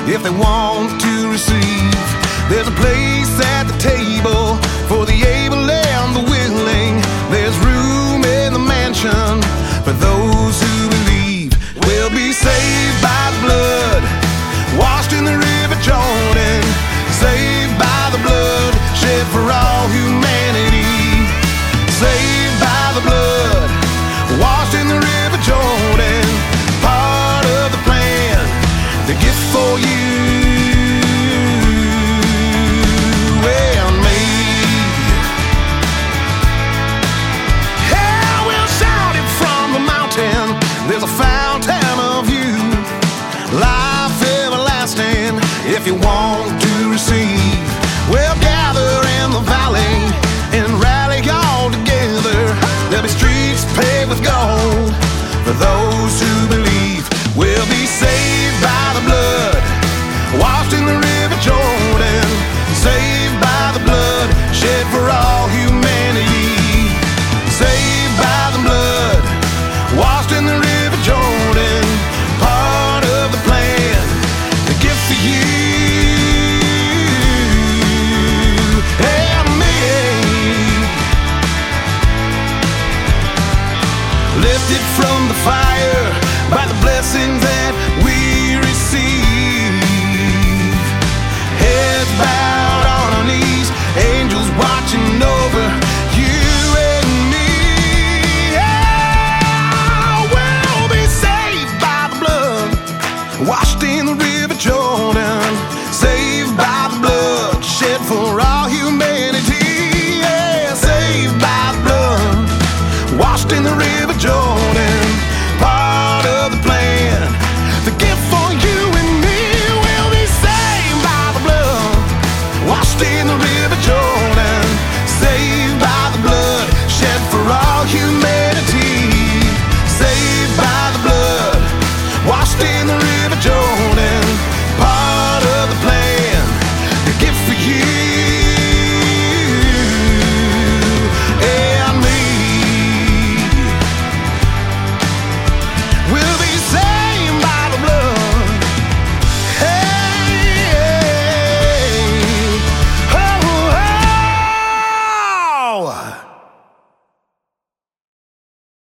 if they want to receive. There's a place at the table for the able and the willing. There's room in the mansion for those who believe. We'll be saved by the blood, washed in the river Jordan, saved by the blood shed for all humanity. Saved by the blood, washed in the river Jordan, part of the plan, the gift for you and me. Yeah, we'll shout it from the mountain. There's a fountain of youth, life everlasting, if you want to receive. We'll gather in the valley and rally all together. There'll be streets paved with gold for those who believe. We'll be saved by the blood, washed in the river Jordan, saved by the blood shed for all humanity. Saved by the blood, washed in the river Jordan, part of the plan, the gift for you and me. Lifted from the fire by the blessings that we receive. Heads bowed on our knees, angels watching over you and me. Yeah, we'll be saved by the blood, washed in the river Jordan,